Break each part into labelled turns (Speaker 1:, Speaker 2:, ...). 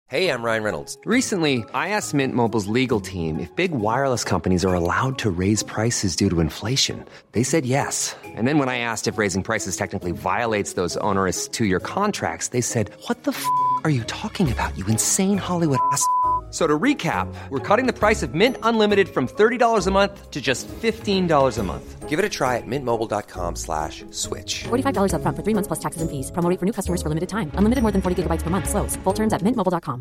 Speaker 1: Hey, I'm Ryan Reynolds.
Speaker 2: Recently, I asked Mint Mobile's legal team if big wireless companies are allowed to raise prices due to inflation. They said yes. And then when I asked if raising prices technically violates those onerous two-year contracts, they said, "What the f*** are you talking about, you insane Hollywood ass?" So to recap, we're cutting the price of Mint Unlimited from $30 a month to just $15 a month.
Speaker 1: Give it a try at mintmobile.com/switch.
Speaker 3: $45 up front for 3 months plus taxes and fees. Promo rate for new customers for limited time. Unlimited more than 40 gigabytes per month. Slows full terms at mintmobile.com.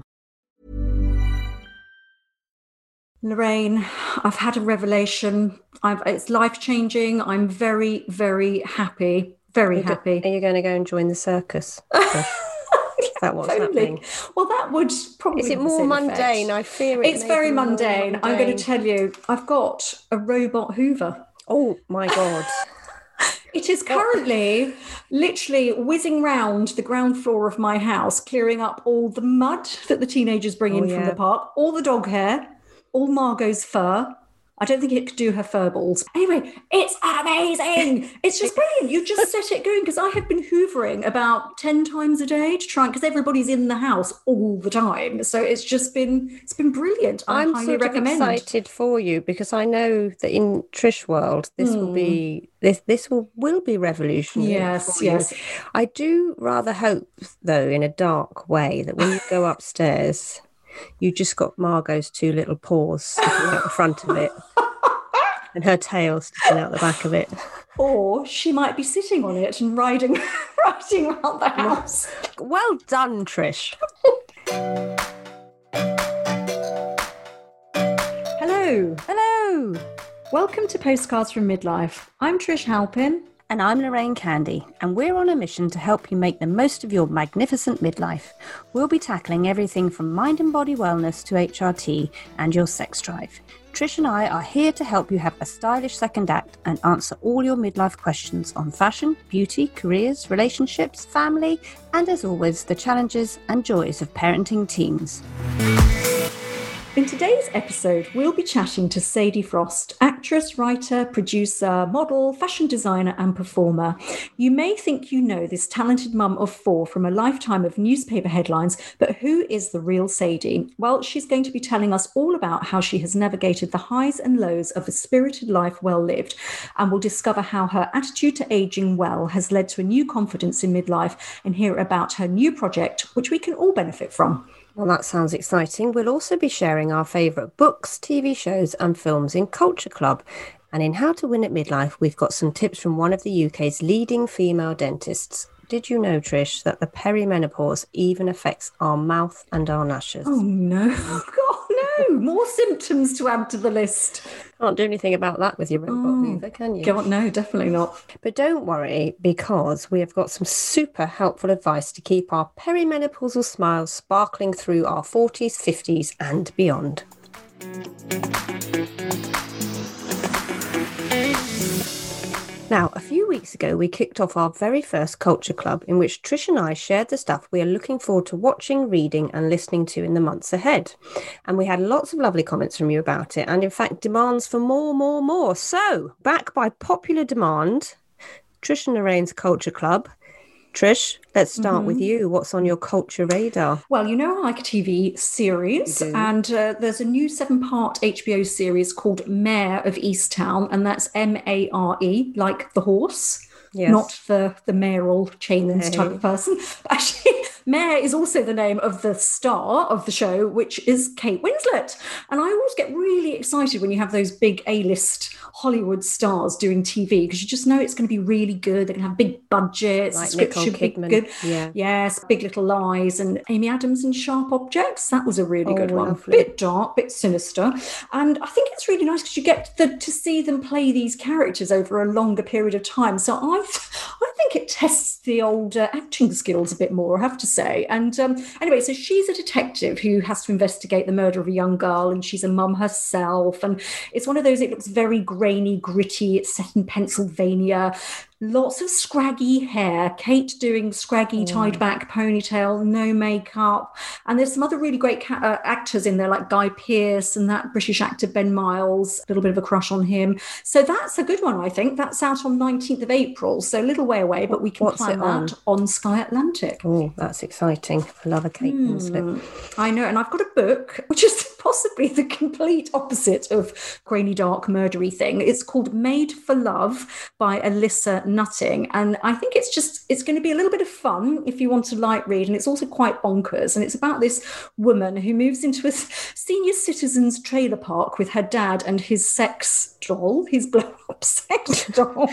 Speaker 4: Lorraine, I've had a revelation. It's life-changing. I'm very, very happy. Very happy.
Speaker 5: Are you going to go and join the circus? Is that what's happening?
Speaker 4: Well, that would probably...
Speaker 5: Is it more mundane? I fear it.
Speaker 4: It's very mundane. I'm going to tell you, I've got a robot Hoover.
Speaker 5: Oh, my God.
Speaker 4: It is currently literally whizzing round the ground floor of my house, clearing up all the mud that the teenagers bring in from the park, all the dog hair, all Margot's fur. I don't think it could do her fur balls. Anyway, it's amazing. It's just brilliant. You just set it going, because I have been hoovering about 10 times a day to try, because everybody's in the house all the time. So it's been brilliant.
Speaker 5: I'm
Speaker 4: highly recommend.
Speaker 5: Excited for you, because I know that in Trish world, this will be will be revolutionary.
Speaker 4: Yes.
Speaker 5: I do rather hope, though, in a dark way, that when you go upstairs, you just got Margot's two little paws sticking out the front of it and her tail sticking out the back of it.
Speaker 4: Or she might be sitting on it and riding around the house.
Speaker 5: Well done, Trish.
Speaker 4: Hello. Welcome to Postcards from Midlife. I'm Trish Halpin.
Speaker 5: And I'm Lorraine Candy, and we're on a mission to help you make the most of your magnificent midlife. We'll be tackling everything from mind and body wellness to HRT and your sex drive. Trish and I are here to help you have a stylish second act and answer all your midlife questions on fashion, beauty, careers, relationships, family, and as always, the challenges and joys of parenting teens.
Speaker 4: In today's episode, we'll be chatting to Sadie Frost, actress, writer, producer, model, fashion designer and performer. You may think you know this talented mum of four from a lifetime of newspaper headlines, but who is the real Sadie? Well, she's going to be telling us all about how she has navigated the highs and lows of a spirited life well lived, and we'll discover how her attitude to aging well has led to a new confidence in midlife, and hear about her new project, which we can all benefit from.
Speaker 5: Well, that sounds exciting. We'll also be sharing our favourite books, TV shows and films in Culture Club. And in How to Win at Midlife, we've got some tips from one of the UK's leading female dentists. Did you know, Trish, that the perimenopause even affects our mouth and our lashes?
Speaker 4: Oh, no. God, no. More symptoms to add to the list.
Speaker 5: Can't do anything about that with your robot Hoover, can you?
Speaker 4: God, no, definitely not.
Speaker 5: But don't worry, because we have got some super helpful advice to keep our perimenopausal smiles sparkling through our 40s, 50s and beyond. Now, a few weeks ago, we kicked off our very first Culture Club, in which Trish and I shared the stuff we are looking forward to watching, reading and listening to in the months ahead. And we had lots of lovely comments from you about it, and in fact demands for more. So, back by popular demand, Trish and Lorraine's Culture Club. Trish, let's start with you. What's on your culture radar?
Speaker 4: Well, you know, I like a TV series, and there's a new 7-part HBO series called Mare of Easttown, and that's Mare, like the horse. Yes. Not the mayoral chains type of person. Actually, Mare is also the name of the star of the show, which is Kate Winslet. And I always get really excited when you have those big A-list Hollywood stars doing TV, because you just know it's going to be really good. They're going to have big budgets.
Speaker 5: Like
Speaker 4: the script
Speaker 5: Nicole
Speaker 4: should
Speaker 5: Kidman.
Speaker 4: be good.
Speaker 5: Yeah.
Speaker 4: Yes, Big Little Lies, and Amy Adams in Sharp Objects. That was a really good one.
Speaker 5: Lovely.
Speaker 4: Bit dark, bit sinister. And I think it's really nice because you get to see them play these characters over a longer period of time. So I think it tests the old acting skills a bit more, I have to say. And anyway, so she's a detective who has to investigate the murder of a young girl, and she's a mum herself. And it's one of those, it looks very grainy, gritty. It's set in Pennsylvania. Lots of scraggy hair. Kate doing scraggy tied back ponytail, no makeup. And there's some other really great actors in there, like Guy Pearce and that British actor Ben Miles. A little bit of a crush on him. So that's a good one, I think. That's out on 19th of April. So a little way away, but we can plan that on Sky Atlantic.
Speaker 5: Oh, that's exciting. I love a Kate Winslet.
Speaker 4: I know. And I've got a book, which is possibly the complete opposite of grainy, dark, murdery thing. It's called Made for Love by Alyssa Nutting. And I think it's going to be a little bit of fun if you want to light read. And it's also quite bonkers. And it's about this woman who moves into a senior citizens trailer park with her dad and his sex doll, his blow-up sex doll.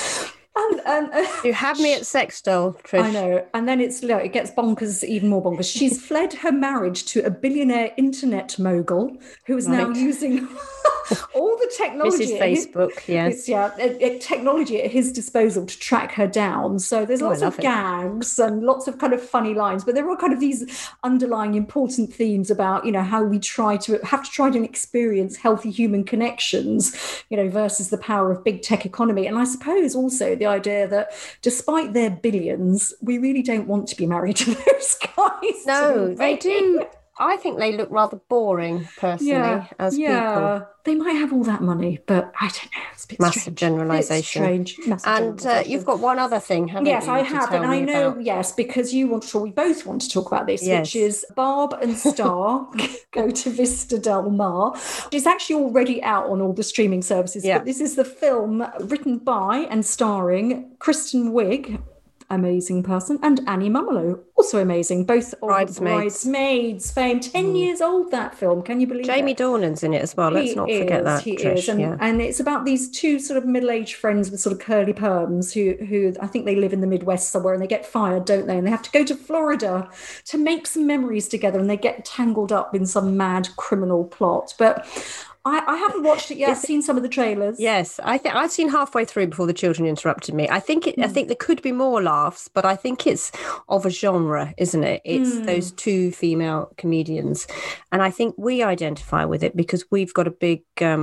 Speaker 4: And
Speaker 5: you have me at sex doll, Trish.
Speaker 4: I know. And then it gets bonkers, even more bonkers. She's fled her marriage to a billionaire internet mogul who is now using all the technology.
Speaker 5: This is Facebook, yes.
Speaker 4: Technology at his disposal to track her down. So there's lots of gags and lots of kind of funny lines, but there are kind of these underlying important themes about, how we have to try to experience healthy human connections, versus the power of big tech economy. And I suppose also the idea that despite their billions, we really don't want to be married to those guys.
Speaker 5: No, they do. I think they look rather boring, personally, as people.
Speaker 4: They might have all that money, but I don't know. It's a bit
Speaker 5: massive generalisation.
Speaker 4: It's strange.
Speaker 5: You've got one other thing, haven't you?
Speaker 4: Yes, I have. And I know, because we both want to talk about this, which is Barb and Star Go to Vista Del Mar. It's actually already out on all the streaming services, but this is the film written by and starring Kristen Wiig, amazing person, and Annie Mumolo, also amazing, both Bridesmaids fame. 10 years old, that film, can you believe
Speaker 5: Jamie Dornan's in it as well. Let's not forget that.
Speaker 4: He is. And it's about these two sort of middle-aged friends with sort of curly perms who I think they live in the Midwest somewhere, and they get fired, don't they? And they have to go to Florida to make some memories together, and they get tangled up in some mad criminal plot. But I haven't watched it yet. I've seen some of the trailers.
Speaker 5: Yes, I think I've seen halfway through before the children interrupted me. I think there could be more laughs, but I think it's of a genre, isn't it? It's those two female comedians, and I think we identify with it because we've got a big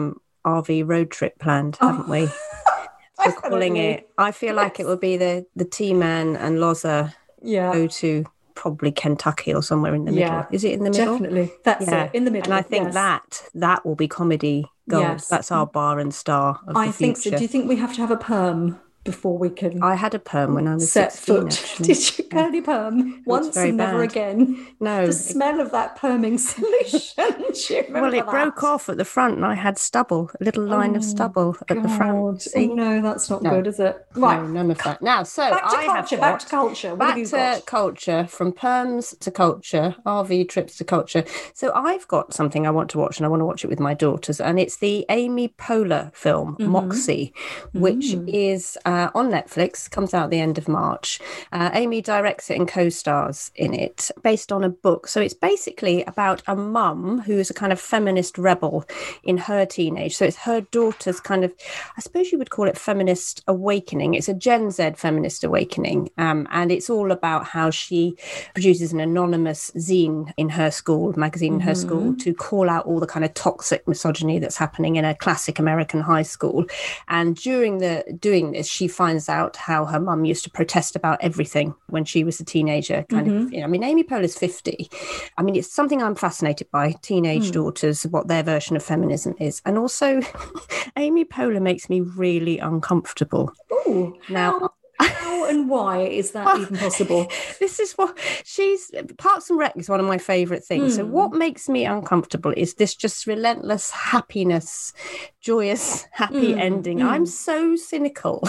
Speaker 5: RV road trip planned, haven't we? We're calling it. I feel like it will be the T-Man and Loza go to probably Kentucky or somewhere in the middle. Is it in the middle?
Speaker 4: Definitely. That's it, in the middle.
Speaker 5: And I think that will be comedy gold. Yes. That's our bar and star of the future. I
Speaker 4: think so. Do you think we have to have a perm before we can?
Speaker 5: I had a perm when I was
Speaker 4: set
Speaker 5: 16,
Speaker 4: foot. Did you curly perm once and never again?
Speaker 5: No.
Speaker 4: The smell of that perming solution.
Speaker 5: Well, it broke off at the front, and I had stubble, a little line of stubble at the front.
Speaker 4: See? Oh no, that's not good, is it? Right,
Speaker 5: no, none of that. Now, so
Speaker 4: back to culture.
Speaker 5: Back to culture, from perms to culture, RV trips to culture. So I've got something I want to watch, and I want to watch it with my daughters, and it's the Amy Poehler film Moxie, which is on Netflix, comes out at the end of March. Amy directs it and co-stars in it, based on a book. So it's basically about a mum who is a kind of feminist rebel in her teenage. So it's her daughter's kind of, I suppose you would call it feminist awakening. It's a Gen Z feminist awakening. And it's all about how she produces an anonymous zine in her school, magazine in her school, to call out all the kind of toxic misogyny that's happening in a classic American high school. And during doing this, she finds out how her mum used to protest about everything when she was a teenager. Amy Poehler's 50. I mean, it's something I'm fascinated by, teenage daughters, what their version of feminism is. And also, Amy Poehler makes me really uncomfortable.
Speaker 4: Oh, now... How and why is that even possible?
Speaker 5: This is what Parks and Rec is one of my favourite things. So what makes me uncomfortable is this just relentless happiness, joyous, happy ending. I'm so cynical.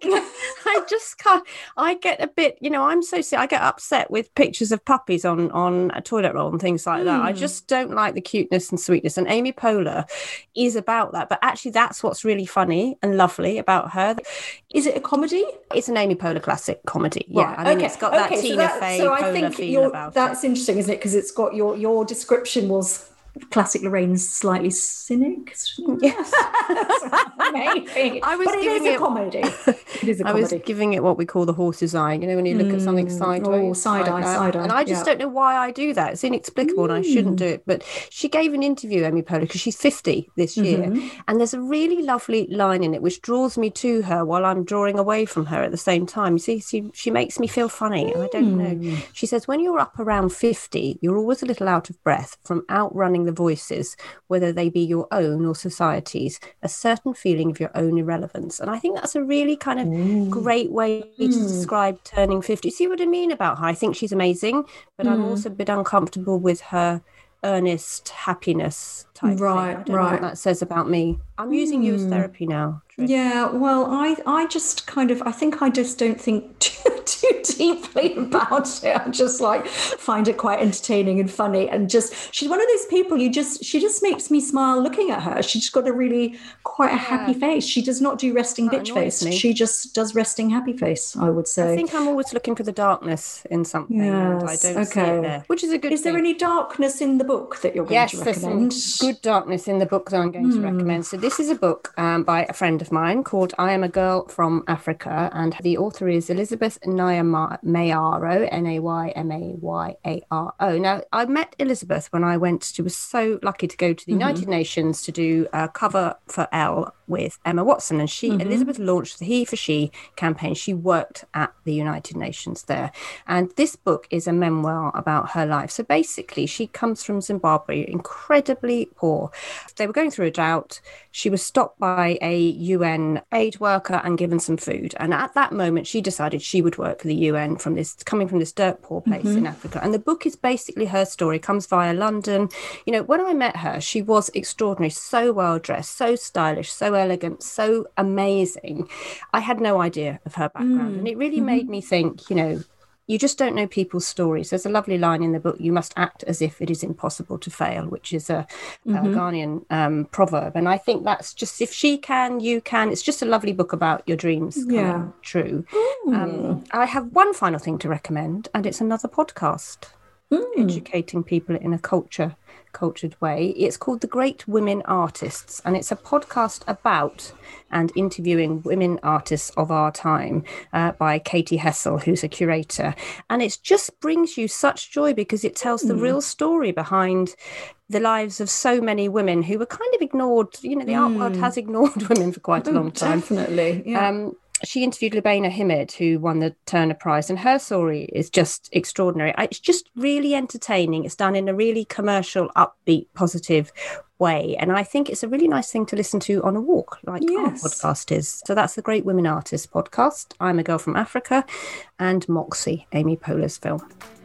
Speaker 5: I just can't. I get a bit, I get upset with pictures of puppies on a toilet roll and things like that. I just don't like the cuteness and sweetness. And Amy Poehler is about that. But actually, that's what's really funny and lovely about her.
Speaker 4: Is it a comedy?
Speaker 5: It's an Amy Poehler classic comedy. Yeah, I mean, it's got that Tina Fey Poehler feel about it.
Speaker 4: That's interesting, isn't it? Because it's got your description was classic Lorraine's slightly cynic?
Speaker 5: Yes.
Speaker 4: Maybe.
Speaker 5: But
Speaker 4: it is a comedy. It is a comedy.
Speaker 5: I was giving it what we call the horse's eye, when you look at something sideways.
Speaker 4: Oh, side eye.
Speaker 5: And I just don't know why I do that. It's inexplicable and I shouldn't do it. But she gave an interview, Amy Poehler, because she's 50 this year. And there's a really lovely line in it which draws me to her while I'm drawing away from her at the same time. You see, she makes me feel funny. I don't know. She says, when you're up around 50, you're always a little out of breath from outrunning the voices, whether they be your own or society's, a certain feeling of your own irrelevance. And I think that's a really kind of great way to describe turning 50. See what I mean about her? I think she's amazing, but I'm also a bit uncomfortable with her earnest happiness type thing. I don't know what that says about me. I'm using you as therapy now. Trish.
Speaker 4: Yeah, well, I just I think I just don't think too deeply about it. I just find it quite entertaining and funny, and she's one of those people she just makes me smile looking at her. She's got quite a happy face. She does not do resting bitch face. She just does resting happy face, I would say.
Speaker 5: I think I'm always looking for the darkness in something, and I don't see it there, which is a good thing.
Speaker 4: Is there any darkness in the book that you're going to recommend?
Speaker 5: Yes, there's some good darkness in the book that I'm going to recommend. So this is a book by a friend of mine called I Am a Girl from Africa, and the author is Elizabeth Nayamaro, Naymayaro. Now, I met Elizabeth when I was so lucky to go to the United Nations to do a cover for Elle with Emma Watson, and Elizabeth launched the He for She campaign. She worked at the United Nations there, and this book is a memoir about her life. So basically, she comes from Zimbabwe, incredibly poor. They were going through a drought. She was stopped by a UN aid worker and given some food, and at that moment she decided she would work for the UN coming from this dirt poor place in Africa. And the book is basically her story, comes via London. When I met her, she was extraordinary, so well dressed, so stylish, so elegant, so amazing. I had no idea of her background, and it really made me think, you just don't know people's stories. There's a lovely line in the book, you must act as if it is impossible to fail, which is a Ghanaian proverb. And I think that's just, if she can, you can. It's just a lovely book about your dreams coming true. I have one final thing to recommend, and it's another podcast, educating people in a cultured way. It's called The Great Women Artists, and it's a podcast about and interviewing women artists of our time by Katie Hessel, who's a curator. And it just brings you such joy because it tells the real story behind the lives of so many women who were kind of ignored. The art world has ignored women for quite a long time.
Speaker 4: Definitely, yeah.
Speaker 5: She interviewed Lubaina Himid, who won the Turner Prize, and her story is just extraordinary. It's just really entertaining. It's done in a really commercial, upbeat, positive way. And I think it's a really nice thing to listen to on a walk, like our podcast is. So that's the Great Women Artists podcast. I'm a Girl from Africa, and Moxie, Amy Poehler's film.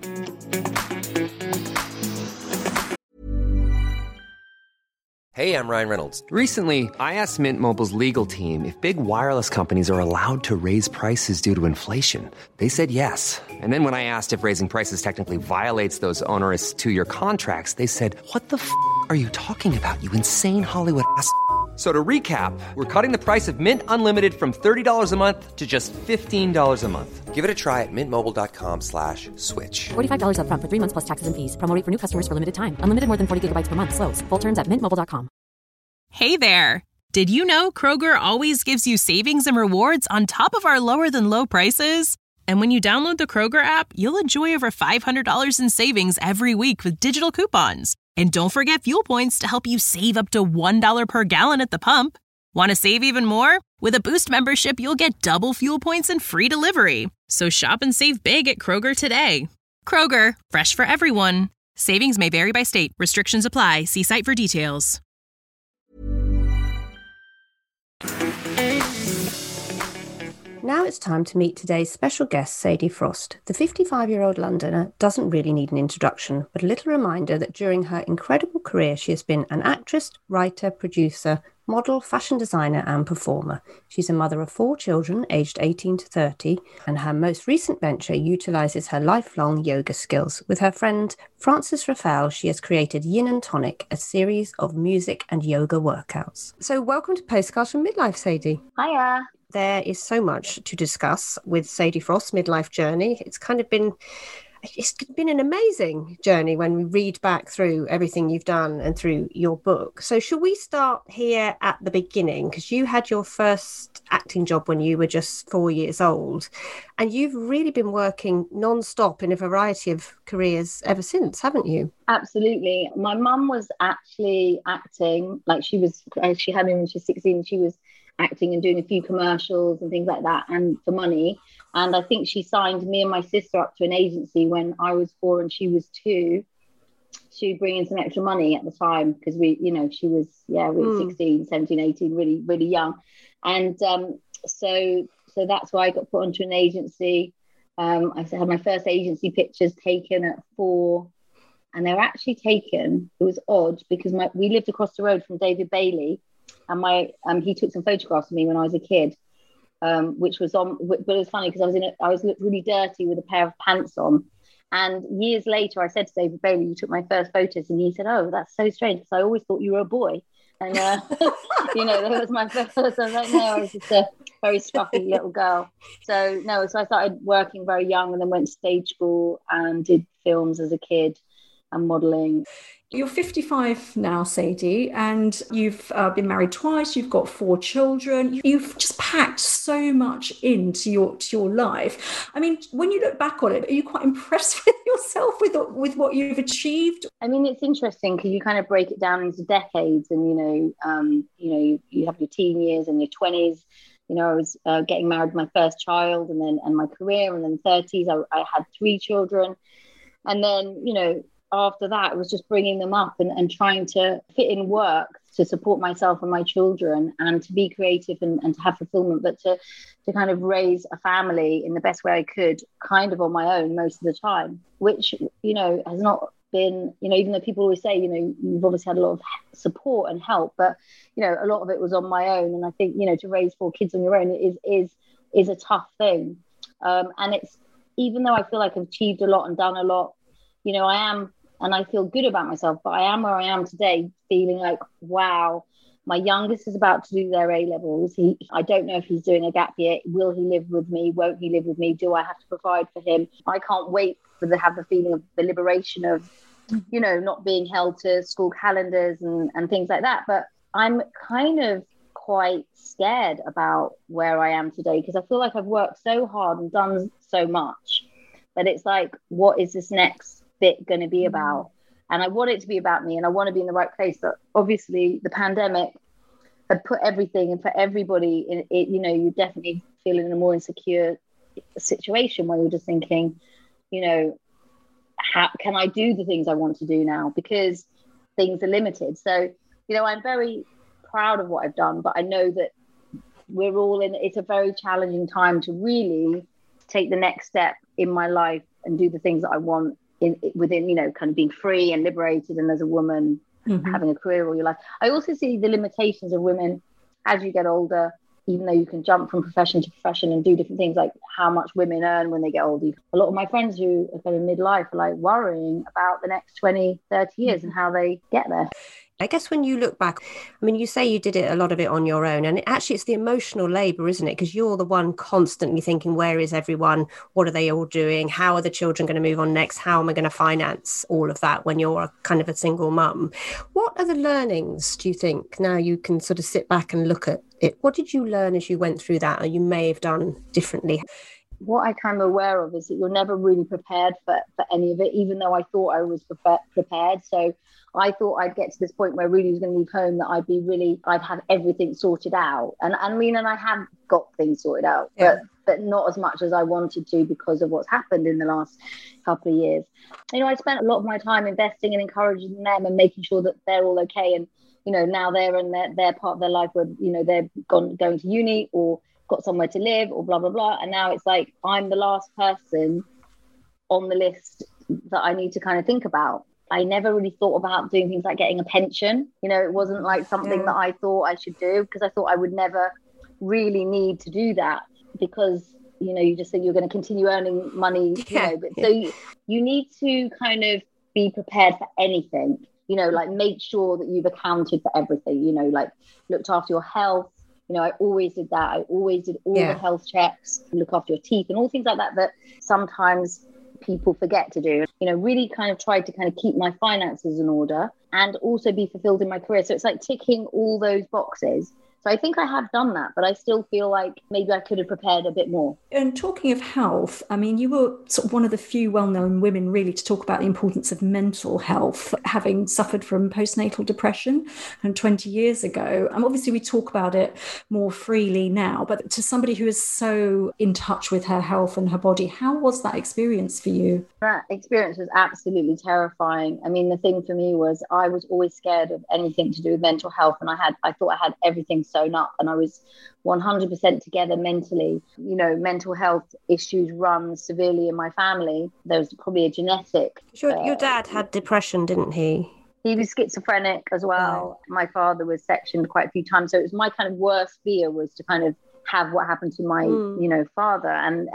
Speaker 1: Hey, I'm Ryan Reynolds.
Speaker 2: Recently, I asked Mint Mobile's legal team if big wireless companies are allowed to raise prices due to inflation. They said yes. And then when I asked if raising prices technically violates those onerous 2-year contracts, they said, "What the f*** are you talking about, you insane Hollywood ass?" So to recap, we're cutting the price of Mint Unlimited from $30 a month to just $15 a month.
Speaker 1: Give it a try at mintmobile.com/switch.
Speaker 3: $45 up front for 3 months plus taxes and fees. Promo rate for new customers for limited time. Unlimited more than 40 gigabytes per month. Slows full terms at mintmobile.com.
Speaker 6: Hey there. Did you know Kroger always gives you savings and rewards on top of our lower than low prices? And when you download the Kroger app, you'll enjoy over $500 in savings every week with digital coupons. And don't forget fuel points to help you save up to $1 per gallon at the pump. Want to save even more? With a Boost membership, you'll get double fuel points and free delivery. So shop and save big at Kroger today. Kroger, fresh for everyone. Savings may vary by state. Restrictions apply. See site for details.
Speaker 5: Now it's time to meet today's special guest, Sadie Frost. The 55-year-old Londoner doesn't really need an introduction, but a little reminder that during her incredible career, she has been an actress, writer, producer, model, fashion designer, and performer. She's a mother of 4 children, aged 18 to 30, and her most recent venture utilizes her lifelong yoga skills. With her friend Frances Raphael, she has created Yin and Tonic, a series of music and yoga workouts. So welcome to Postcards from Midlife, Sadie.
Speaker 7: Hiya.
Speaker 5: There is so much to discuss with Sadie Frost's midlife journey. It's kind of been It's been an amazing journey when we read back through everything you've done and through your book. So should we start here at the beginning? Because you had your first acting job when you were just 4 years old, and you've really been working non-stop in a variety of careers ever since, haven't you?
Speaker 7: Absolutely. My mum was actually acting, like she had me when she was 16. She was acting and doing a few commercials and things like that, and for money. And I think she signed me and my sister up to an agency when I was 4 and she was 2 to bring in some extra money at the time, because she was, we were 16, 17, 18, really, really young. And so that's why I got put onto an agency. I had my first agency pictures taken at 4, and they were actually taken. It was odd because we lived across the road from David Bailey, and he took some photographs of me when I was a kid. Which was on, but it was funny because I was looked really dirty with a pair of pants on. And years later, I said to David Bailey, "You took my first photos," and he said, "Oh, that's so strange because I always thought you were a boy." And that was my first. I was like, no, I was just a very scruffy little girl. So I started working very young, and then went to stage school and did films as a kid and modelling.
Speaker 4: You're 55 now, Sadie, and you've been married twice. You've got 4 children. You've just packed so much into your life. I mean, when you look back on it, are you quite impressed with yourself with what you've achieved?
Speaker 7: I mean, it's interesting because you kind of break it down into decades, and you have your teen years and your 20s. I was getting married, my first child, and my career, and then 30s. I had 3 children, and then after that, it was just bringing them up and trying to fit in work to support myself and my children, and to be creative and to have fulfillment, but to kind of raise a family in the best way I could, kind of on my own most of the time, which, has not been, even though people always say, you've obviously had a lot of support and help, but, a lot of it was on my own. And I think, to raise 4 kids on your own is a tough thing. And it's, even though I feel like I've achieved a lot and done a lot, I am, and I feel good about myself, but I am where I am today, feeling like, wow, my youngest is about to do their A-levels. I don't know if he's doing a gap year. Will he live with me? Won't he live with me? Do I have to provide for him? I can't wait to have the feeling of the liberation of, not being held to school calendars and things like that. But I'm kind of quite scared about where I am today, because I feel like I've worked so hard and done so much, but it's like, what is this next bit going to be about? And I want it to be about me, and I want to be in the right place. But obviously the pandemic had put everything, and for everybody in it, you definitely feel in a more insecure situation where you're just thinking, how can I do the things I want to do now, because things are limited. So I'm very proud of what I've done, but I know that we're all it's a very challenging time to really take the next step in my life and do the things that I want within, kind of being free and liberated, and as a woman, having a career all your life. I also see the limitations of women as you get older, even though you can jump from profession to profession and do different things, like how much women earn when they get older. A lot of my friends who are kind of midlife are like worrying about the next 20, 30 years and how they get there.
Speaker 5: I guess when you look back, I mean, you say you did a lot of it on your own, and it's the emotional labour, isn't it? Because you're the one constantly thinking, where is everyone? What are they all doing? How are the children going to move on next? How am I going to finance all of that when you're kind of a single mum? What are the learnings, do you think, now you can sort of sit back and look at it? What did you learn as you went through that, or you may have done differently?
Speaker 7: What I kind of aware of is that you're never really prepared for any of it, even though I thought I was prepared. So I thought I'd get to this point where Rudy was going to leave home, that I'd have everything sorted out. And I mean, and I have got things sorted out, but not as much as I wanted to, because of what's happened in the last couple of years. I spent a lot of my time investing and encouraging them and making sure that they're all okay. And, now they're in their part of their life where, they're going to uni or got somewhere to live or blah, blah, blah. And now it's like, I'm the last person on the list that I need to kind of think about. I never really thought about doing things like getting a pension. It wasn't like something that I thought I should do, because I thought I would never really need to do that, because, you just think you're going to continue earning money, So you need to kind of be prepared for anything, like make sure that you've accounted for everything, like looked after your health. I always did that. I always did all the health checks, look after your teeth and all things like that. But sometimes people forget to do. Really kind of tried to kind of keep my finances in order and also be fulfilled in my career. So it's like ticking all those boxes. So I think I have done that, but I still feel like maybe I could have prepared a bit more.
Speaker 4: And talking of health, I mean, you were sort of one of the few well-known women really to talk about the importance of mental health, having suffered from postnatal depression and 20 years ago. And obviously we talk about it more freely now, but to somebody who is so in touch with her health and her body, how was that experience for you?
Speaker 7: That experience was absolutely terrifying. I mean, the thing for me was I was always scared of anything to do with mental health. And I thought I had everything sewn up and I was 100% together mentally. Mental health issues run severely in my family. There was probably a genetic.
Speaker 5: Your dad had depression, didn't he?
Speaker 7: He was schizophrenic as well. Right. My father was sectioned quite a few times. So it was my kind of worst fear was to kind of have what happened to my, father and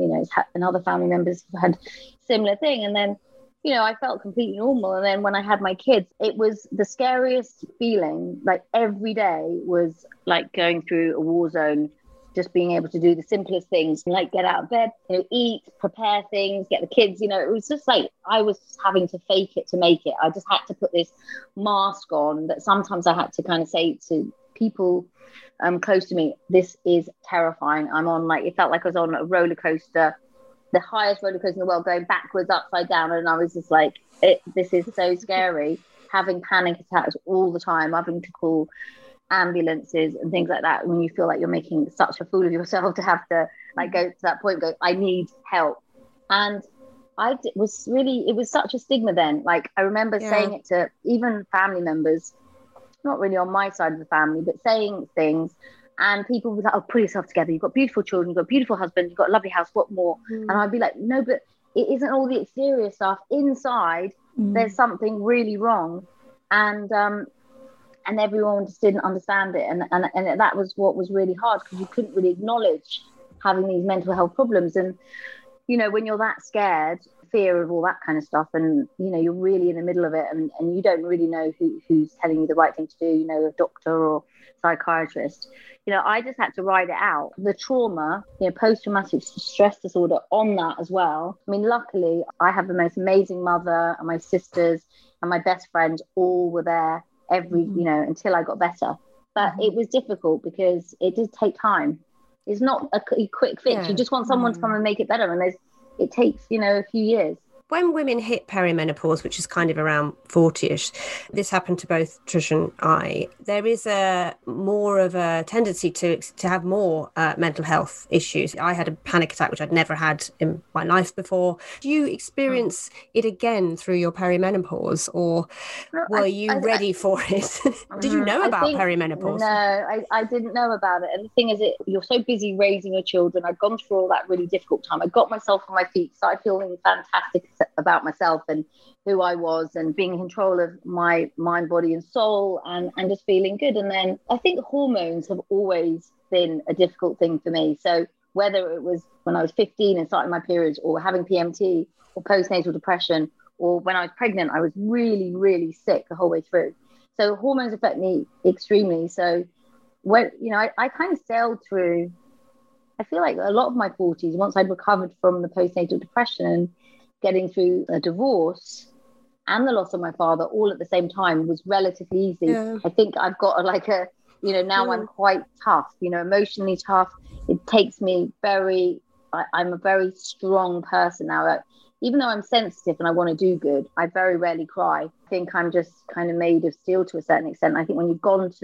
Speaker 7: other family members had similar thing. And then, I felt completely normal. And then when I had my kids, it was the scariest feeling. Like every day was like going through a war zone, just being able to do the simplest things, like get out of bed, eat, prepare things, get the kids, it was just like I was having to fake it to make it. I just had to put this mask on that sometimes I had to kind of say to people close to me, this is terrifying. It felt like I was on a roller coaster, the highest roller coaster in the world, going backwards, upside down. And I was just like, this is so scary, having panic attacks all the time, having to call ambulances and things like that. When you feel like you're making such a fool of yourself to have to go to that point, go, I need help. And it was such a stigma then. Like I remember saying it to even family members, not really on my side of the family, but saying things. And people would be like, oh, pull yourself together. You've got beautiful children, you've got a beautiful husband, you've got a lovely house, what more? And I'd be like, no, but it isn't all the exterior stuff. Inside, there's something really wrong. And everyone just didn't understand it. And that was what was really hard, because you couldn't really acknowledge having these mental health problems. And, when you're that scared, fear of all that kind of stuff, and, you're really in the middle of it and you don't really know who's telling you the right thing to do, a doctor or psychiatrist. I just had to ride it out. The trauma, post-traumatic stress disorder on that as well. I mean, luckily, I have the most amazing mother, and my sisters and my best friends all were there until I got better. But it was difficult because it did take time. It's not a quick fix. Yeah. You just want someone to come and make it better. And it takes, a few years.
Speaker 5: When women hit perimenopause, which is kind of around 40-ish, this happened to both Trish and I, there is more of a tendency to have more mental health issues. I had a panic attack, which I'd never had in my life before. Do you experience it again through your perimenopause, or were you ready for it? Did you know about perimenopause?
Speaker 7: No, I didn't know about it. And the thing is, you're so busy raising your children. I'd gone through all that really difficult time. I got myself on my feet, started feeling fantastic about myself and who I was, and being in control of my mind, body and soul, and just feeling good. And then I think hormones have always been a difficult thing for me. So whether it was when I was 15 and starting my periods, or having PMT, or postnatal depression, or when I was pregnant, I was really, really sick the whole way through. So hormones affect me extremely. So when, I kind of sailed through, I feel like a lot of my 40s, once I'd recovered from the postnatal depression and getting through a divorce and the loss of my father all at the same time, was relatively easy. Yeah. I think I've got now I'm quite tough, emotionally tough. It takes me I'm a very strong person now. Even though I'm sensitive and I want to do good, I very rarely cry. I think I'm just kind of made of steel to a certain extent. I think when you've gone to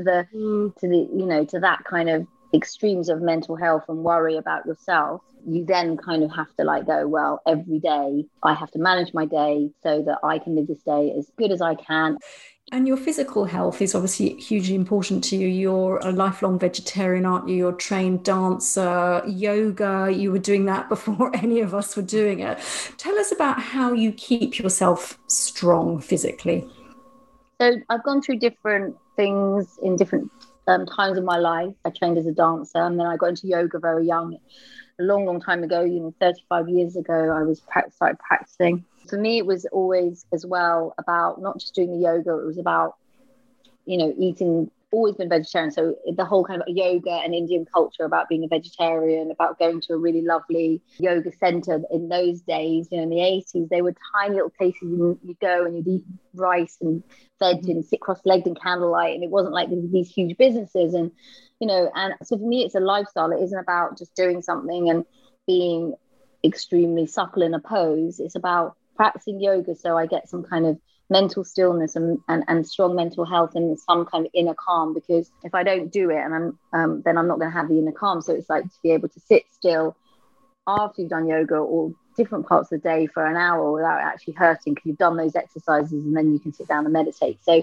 Speaker 7: that kind of extremes of mental health and worry about yourself, you then kind of have to go, well, every day I have to manage my day so that I can live this day as good as I can.
Speaker 4: And your physical health is obviously hugely important to you. You're a lifelong vegetarian, aren't you? You're a trained dancer, yoga. You were doing that before any of us were doing it. Tell us about how you keep yourself strong physically.
Speaker 7: So I've gone through different things in different times of my life. I trained as a dancer, and then I got into yoga very young. A long, long time ago, 35 years ago, I started practicing. For me, it was always as well about not just doing the yoga, it was about, eating always been vegetarian. So the whole kind of yoga and Indian culture about being a vegetarian, about going to a really lovely yoga center in those days, in the 80s, they were tiny little places you go and you'd eat rice and veg and sit cross-legged in candlelight. And it wasn't like these huge businesses. And, and so for me, it's a lifestyle. It isn't about just doing something and being extremely supple in a pose. It's about practicing yoga so I get some kind of mental stillness and strong mental health and some kind of inner calm, because if I don't do it then I'm not going to have the inner calm. So it's like to be able to sit still after you've done yoga or different parts of the day for an hour without actually hurting, because you've done those exercises and then you can sit down and meditate. So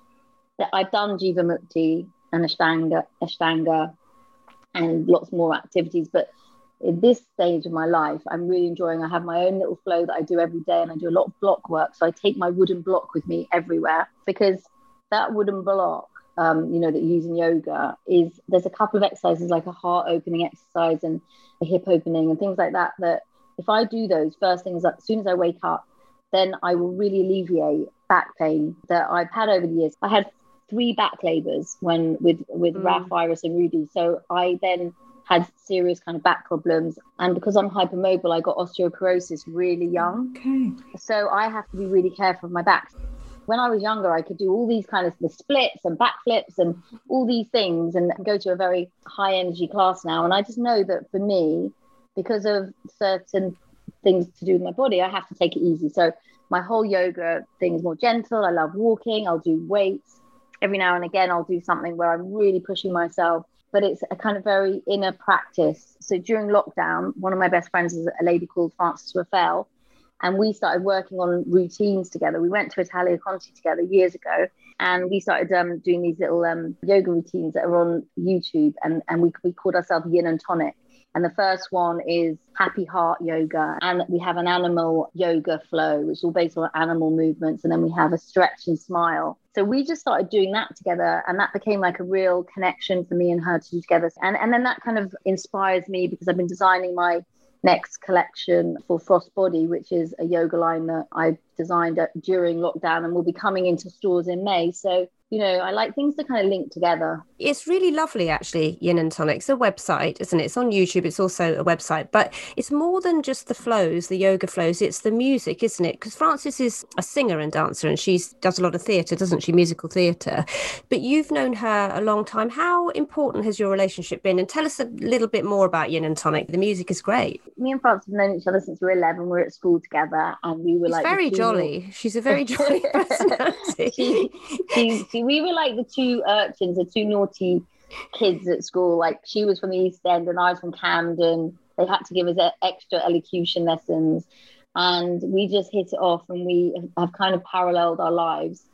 Speaker 7: I've done Jivamukti and Ashtanga and lots more activities, but in this stage of my life, I'm really enjoying. I have my own little flow that I do every day, and I do a lot of block work. So I take my wooden block with me everywhere, because that wooden block, that you use in yoga, there's a couple of exercises like a heart opening exercise and a hip opening and things like that if I do those first things, as soon as I wake up, then I will really alleviate back pain that I've had over the years. I had 3 back labors with Raf, Iris and Rudy. So I then had serious kind of back problems, and because I'm hypermobile, I got osteoporosis really young. Okay. So I have to be really careful of my back. When I was younger, I could do all these kind of the splits and back flips and all these things and go to a very high energy class now. And I just know that for me, because of certain things to do with my body, I have to take it easy. So my whole yoga thing is more gentle. I love walking. I'll do weights. Every now and again, I'll do something where I'm really pushing myself. But it's a kind of very inner practice. So during lockdown, one of my best friends is a lady called Frances Raffel, and we started working on routines together. We went to Italia Conti together years ago, and we started doing these little yoga routines that are on YouTube, and we called ourselves Yin and Tonic. And the first one is Happy Heart Yoga. And we have an animal yoga flow, which is all based on animal movements. And then we have a stretch and smile. So we just started doing that together. And that became like a real connection for me and her to do together. And then that kind of inspires me, because I've been designing my next collection for Frost Body, which is a yoga line that I designed during lockdown and will be coming into stores in May. So, I like things to kind of link together.
Speaker 5: It's really lovely, actually, Yin and Tonic. It's a website, isn't it? It's on YouTube. It's also a website. But it's more than just the flows, the yoga flows. It's the music, isn't it? Because Frances is a singer and dancer, and she does a lot of theatre, doesn't she? Musical theatre. But you've known her a long time. How important has your relationship been? And tell us a little bit more about Yin and Tonic. The music is great.
Speaker 7: Me and Frances have known each other since we were 11. We were at school together, and we were
Speaker 5: very jolly. She's a very jolly personality.
Speaker 7: We were like the 2 urchins, the 2 naughty kids at school. Like, she was from the East End and I was from Camden. They had to give us extra elocution lessons, and we just hit it off, and we have kind of paralleled our lives.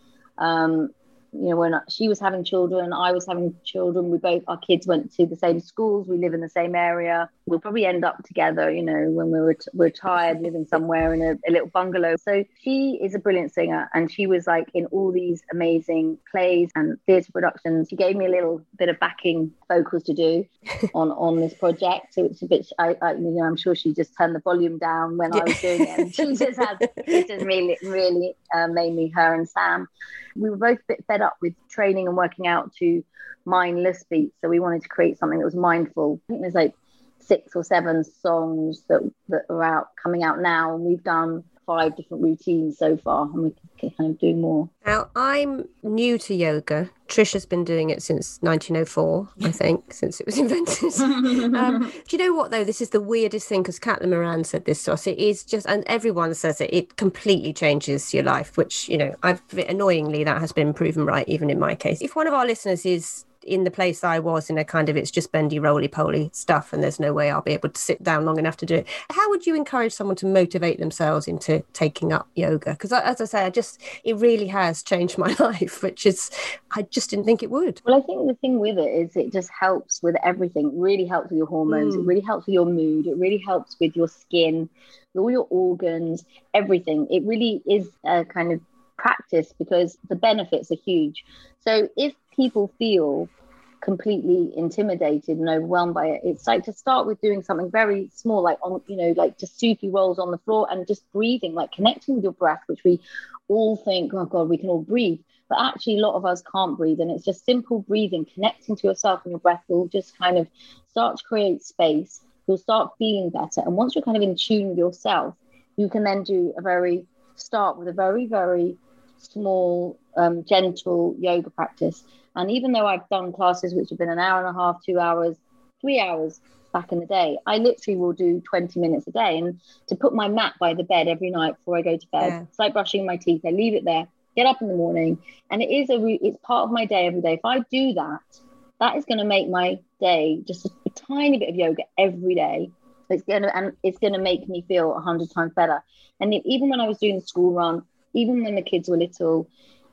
Speaker 7: When she was having children, I was having children. Our kids went to the same schools. We live in the same area. We'll probably end up together, when we're retired, living somewhere in a little bungalow. So she is a brilliant singer, and she was like in all these amazing plays and theatre productions. She gave me a little bit of backing vocals to do on this project. So it's a bit, I'm sure she just turned the volume down when I was doing it. And she just really made me, her and Sam. We were both a bit fed up with training and working out to mindless beats. So we wanted to create something that was mindful. I think there's like 6 or 7 songs that are coming out now. And we've done 5 different routines so far, and we can kind of do more.
Speaker 5: Now, I'm new to yoga. Trisha's been doing it since 1904, I think, since it was invented. Do you know what, though? This is the weirdest thing, because Caitlin Moran said this to us. It is just, and everyone says it, it completely changes your life, which, annoyingly, that has been proven right, even in my case. If one of our listeners is in the place I was in, a kind of it's just bendy roly-poly stuff and there's no way I'll be able to sit down long enough to do it, how would you encourage someone to motivate themselves into taking up yoga? Because as I say, it really has changed my life, which is, I just didn't think it would.
Speaker 7: Well, I think the thing with it is it just helps with everything. It really helps with your hormones. It really helps with your mood. It really helps with your skin, with all your organs, everything. It really is a kind of practice, because the benefits are huge. So if people feel completely intimidated and overwhelmed by it, it's like to start with doing something very small, like like just soupy rolls on the floor and just breathing, like connecting with your breath, which we all think, oh God, we can all breathe. but actually a lot of us can't breathe. And it's just simple breathing, connecting to yourself and your breath will just kind of start to create space. You'll start feeling better. And once you're kind of in tune with yourself, you can then start with a very, very small, gentle yoga practice. And even though I've done classes which have been an hour and a half, 2 hours, 3 hours back in the day, I literally will do 20 minutes a day. And to put my mat by the bed every night before I go to bed, it's like brushing my teeth. I leave it there, get up in the morning, and it's part of my day every day. If I do that, that is going to make my day just a tiny bit of yoga every day. It's going to make me feel 100 times better. And even when I was doing the school run, even when the kids were little,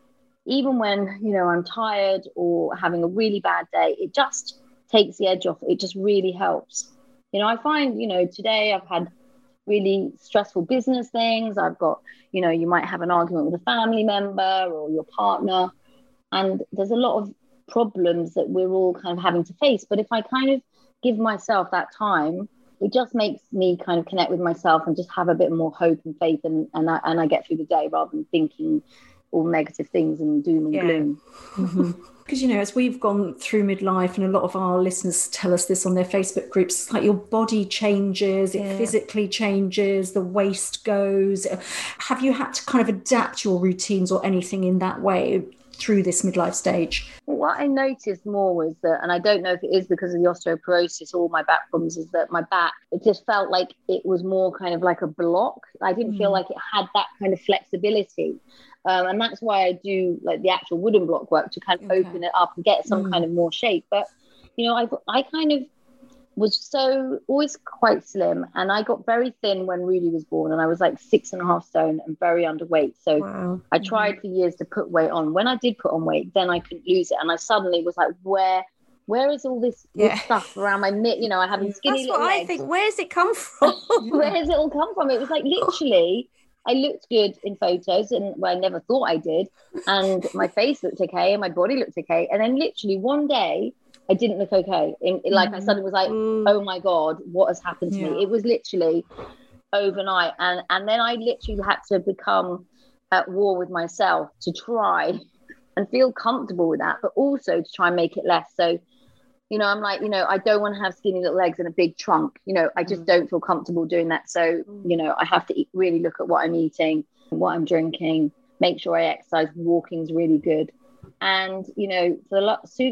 Speaker 7: even when, you know, I'm tired or having a really bad day, it just takes the edge off. It just really helps. You know, I find, you know, today I've had really stressful business things. I've got, you know, you might have an argument with a family member or your partner, and there's a lot of problems that we're all kind of having to face. But if I kind of give myself that time, it just makes me kind of connect with myself and just have a bit more hope and faith, and I get through the day rather than thinking all negative things and doom and gloom.
Speaker 4: Mm-hmm. Because, you know, as we've gone through midlife, and a lot of our listeners tell us this on their Facebook groups, it's like your body changes, it physically changes, the waist goes. Have you had to kind of adapt your routines or anything in that way through this midlife stage?
Speaker 7: What I noticed more was that, and I don't know if it is because of the osteoporosis or my back problems, is that my back, it just felt like it was more kind of like a block. I didn't feel like it had that kind of flexibility. And that's why I do like the actual wooden block work to kind of open it up and get some kind of more shape. But, you know, I kind of was always quite slim, and I got very thin when Rudy was born, and I was like 6.5 stone and very underweight. So I tried for years to put weight on. When I did put on weight, then I couldn't lose it. And I suddenly was like, where is all this stuff around my mitt? You know, I have skinny little legs.
Speaker 5: I think, where's it come from?
Speaker 7: Where has it all come from? It was like literally, I looked good in photos, and I never thought I did. And my face looked okay, and my body looked okay. And then literally one day, I didn't look okay. I suddenly was like, oh my God, what has happened to me? It was literally overnight. And then I literally had to become at war with myself to try and feel comfortable with that, but also to try and make it less. So, you know, I'm like, you know, I don't want to have skinny little legs and a big trunk. You know, I just don't feel comfortable doing that. So, you know, I have to really look at what I'm eating, what I'm drinking, make sure I exercise. Walking's really good. And, you know, as soon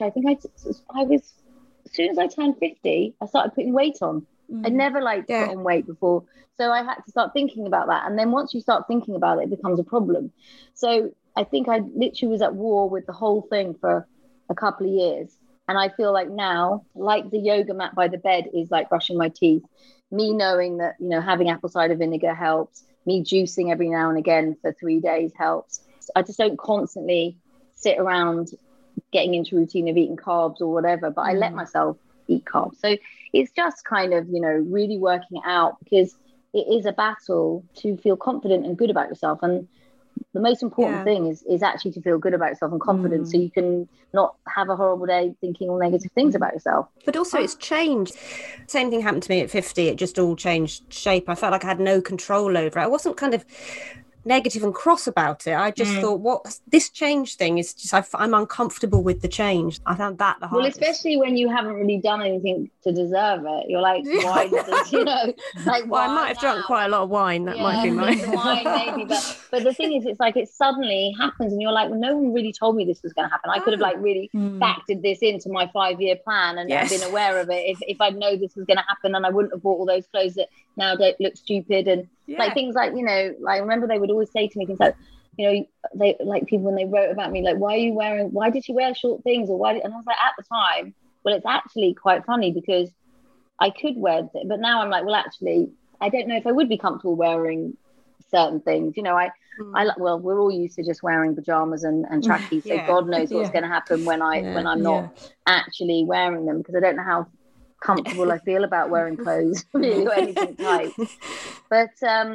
Speaker 7: as I turned 50, I started putting weight on. I never put on weight before. So I had to start thinking about that. And then once you start thinking about it, it becomes a problem. So I think I literally was at war with the whole thing for a couple of years. And I feel like now, like the yoga mat by the bed is like brushing my teeth. Me knowing that, you know, having apple cider vinegar helps. Me juicing every now and again for 3 days helps. I just don't constantly sit around getting into routine of eating carbs or whatever, but I let myself eat carbs. So it's just kind of, you know, really working it out, because it is a battle to feel confident and good about yourself. And the most important thing is actually to feel good about yourself and confident, so you can not have a horrible day thinking all negative things about yourself.
Speaker 5: But also it's changed. Same thing happened to me at 50. It just all changed shape. I felt like I had no control over it. I wasn't kind of negative and cross about it. I just thought, what this change thing is just, I'm uncomfortable with the change. I found that the hardest.
Speaker 7: Well, especially when you haven't really done anything to deserve it. You're like, why did this, you know? Like,
Speaker 5: well, I might have drunk quite a lot of wine. That might be mine.
Speaker 7: Wine, maybe. But the thing is, it's like it suddenly happens, and you're like, well, no one really told me this was going to happen. I could have like really factored this into my 5-year plan and been aware of it. If I'd known this was going to happen, and I wouldn't have bought all those clothes that now don't look stupid. And like things like, you know, like I remember they would always say to me things like, you know, they like people when they wrote about me, like, why did you wear short things, or why? And I was like, at the time, well, it's actually quite funny because I could wear it, but now I'm like, well, actually, I don't know if I would be comfortable wearing certain things. You know, well, we're all used to just wearing pajamas and trackies, so God knows what's going to happen when I'm not actually wearing them, because I don't know how comfortable I feel about wearing clothes really, or anything tight. But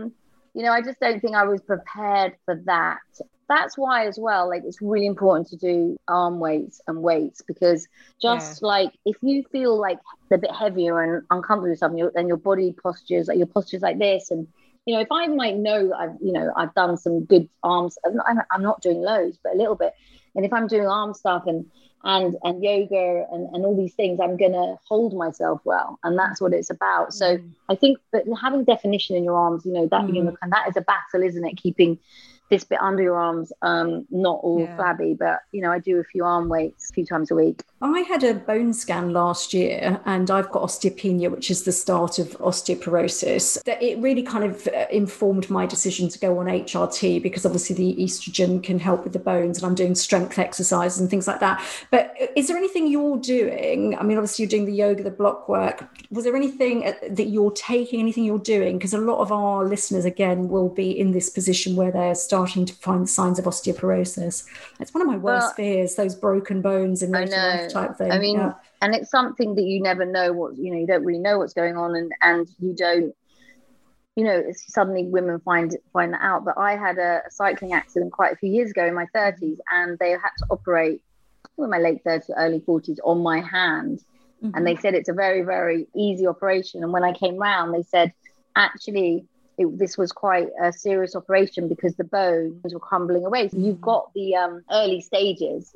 Speaker 7: you know, I just don't think I was prepared for that. That's why as well, like, it's really important to do arm weights and weights, because just like if you feel like a bit heavier and uncomfortable with something, and your body postures, like your posture's like this, and if I might know that I've done some good arms, I'm not doing loads, but a little bit. And if I'm doing arm stuff and yoga and all these things, I'm going to hold myself well. And that's what it's about. So I think that having definition in your arms, and that is a battle, isn't it? Keeping this bit under your arms, not all flabby, but I do a few arm weights a few times a week.
Speaker 4: I had a bone scan last year and I've got osteopenia, which is the start of osteoporosis. That it really kind of informed my decision to go on HRT, because obviously the estrogen can help with the bones, and I'm doing strength exercises and things like that. But is there anything you're doing? I mean, obviously you're doing the yoga, the block work. Was there anything that you're taking, anything you're doing? Because a lot of our listeners, again, will be in this position where they're starting to find signs of osteoporosis. It's one of my worst fears, those broken bones in later life type thing.
Speaker 7: I mean, and it's something that you never know you don't really know what's going on, and you don't, suddenly women find that out. But I had a cycling accident quite a few years ago in my 30s, and they had to operate in my late 30s, early 40s on my hand. Mm-hmm. And they said it's a very, very easy operation. And when I came round, they said, actually, this was quite a serious operation because the bones were crumbling away. So you've got the early stages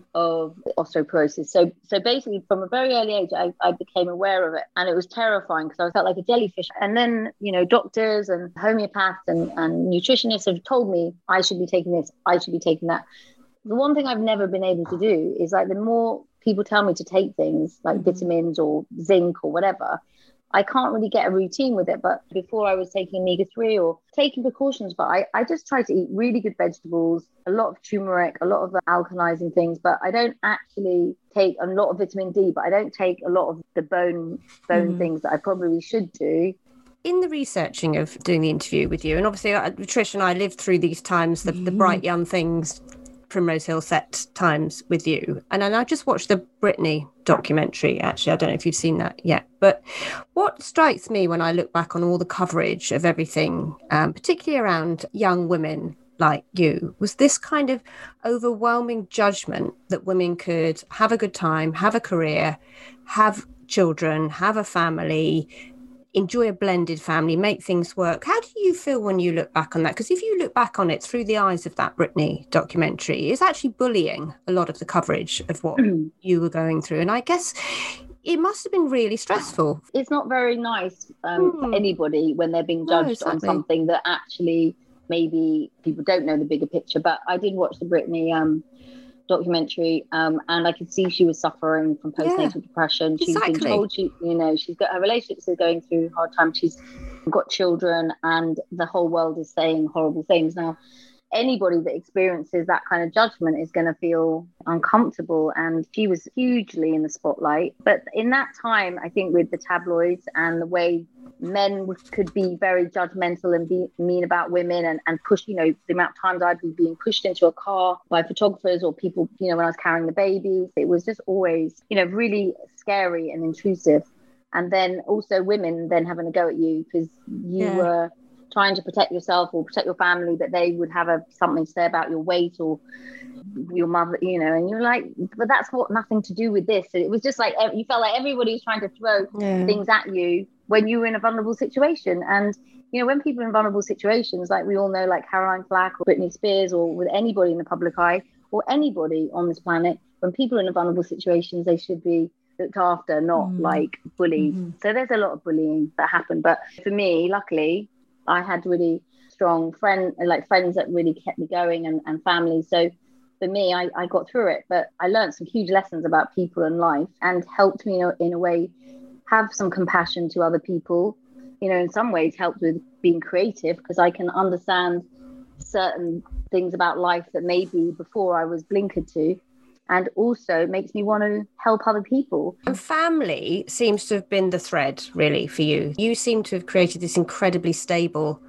Speaker 7: of osteoporosis. So basically, from a very early age, I became aware of it, and it was terrifying because I felt like a jellyfish. And then, doctors and homeopaths and nutritionists have told me I should be taking this, I should be taking that. The one thing I've never been able to do is, like, the more people tell me to take things like vitamins or zinc or whatever, I can't really get a routine with it. But before, I was taking omega-3 or taking precautions, but I just try to eat really good vegetables, a lot of turmeric, a lot of alkalizing things, but I don't actually take a lot of vitamin D, but I don't take a lot of the bone things that I probably should do.
Speaker 5: In the researching of doing the interview with you, and obviously Trish and I lived through these times, the bright young things, Primrose Hill set times with you. And then I just watched the Britney documentary, actually. I don't know if you've seen that yet. But what strikes me when I look back on all the coverage of everything, particularly around young women like you, was this kind of overwhelming judgment that women could have a good time, have a career, have children, have a family, enjoy a blended family, make things work. How do you feel when you look back on that? Because if you look back on it through the eyes of that Britney documentary, it's actually bullying a lot of the coverage of what you were going through. And I guess it must have been really stressful.
Speaker 7: It's not very nice for anybody when they're being judged on something that actually maybe people don't know the bigger picture. But I did watch the Britney documentary, and I could see she was suffering from postnatal depression. She's been told she's got her relationships are going through a hard time. She's got children, and the whole world is saying horrible things. Now, anybody that experiences that kind of judgment is going to feel uncomfortable, and she was hugely in the spotlight. But in that time, I think with the tabloids and the way men could be very judgmental and be mean about women and push, the amount of times I'd be being pushed into a car by photographers or people, when I was carrying the babies, it was just always, really scary and intrusive. And then also women then having a go at you because you were trying to protect yourself or protect your family, but they would have something to say about your weight or your mother, and you're like, but that's got nothing to do with this. So it was just like, you felt like everybody was trying to throw things at you when you were in a vulnerable situation. And, when people are in vulnerable situations, like we all know, like Caroline Flack or Britney Spears or with anybody in the public eye or anybody on this planet, when people are in vulnerable situations, they should be looked after, not like bullied. So there's a lot of bullying that happened. But for me, luckily, I had really strong friends that really kept me going and family. So for me, I got through it, but I learned some huge lessons about people and life and helped me in a way have some compassion to other people, in some ways helped with being creative because I can understand certain things about life that maybe before I was blinkered to. And also makes me want to help other people.
Speaker 5: And family seems to have been the thread, really, for you. You seem to have created this incredibly stable